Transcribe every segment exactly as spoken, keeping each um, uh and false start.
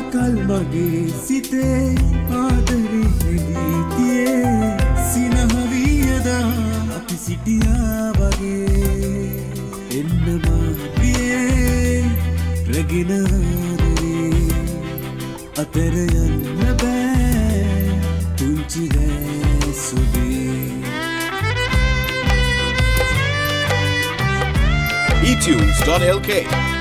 සදාකල් මගේ සිතේ ආදරේ හෙළී තියේ සිනහ වියදා අපි සිටියා වගේ එන්න මා ප්‍රියේ රැගෙන ආදරේ අතර යන්න බෑ පුංචි දැසුබේ e tunes dot l k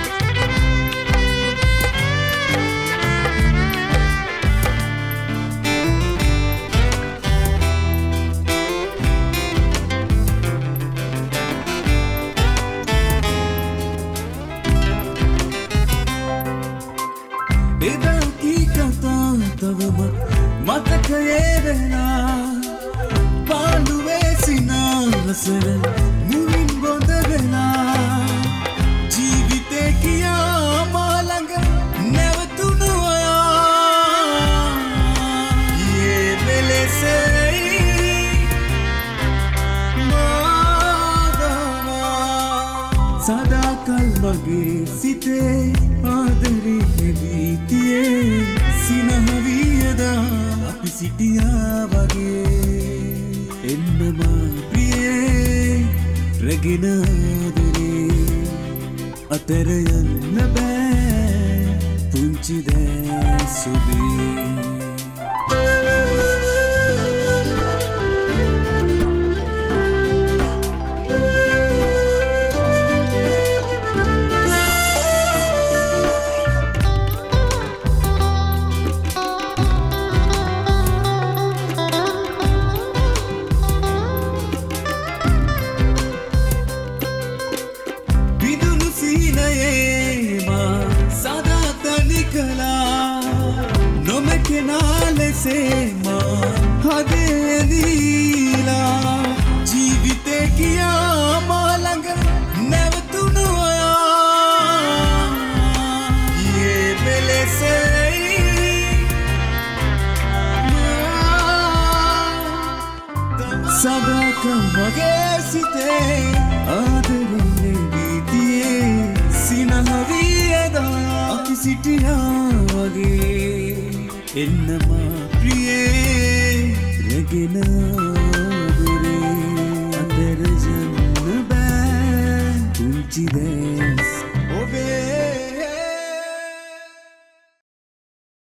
එදකී කතා තවමත් මතකයේ වෙලා පාළුවේ සිනාසර මුවින් බොඳ වෙලා ජීවිතේ කියා මා ළඟ නැවතුණු ඔයා යේ මෙලෙසයි මාදවා සදාකල් මගේ සිතේ ආදරේ හෙළී තියේ සිනහ වියදා අපි සිටියා වගේ එන්න මා ප්‍රියේ රැගෙන ආදරේ අතර යන්න බෑ පුංචි දැසුබේ නොමැකෙනාලෙසේමා හදේදීලා ජීවිතේ කියා මා ළඟ නැවතුණු ඔයා යේ මෙලෙසයි සදාකල් මගේ සිතේ ආදරේ හෙළී තියේ සිනහ වියදා අපි සිටියා වගේ එන්න මා ප්‍රියේ රැගෙන ආදරේ අතර යන්න බෑ පුංචි දැස් ඔබේ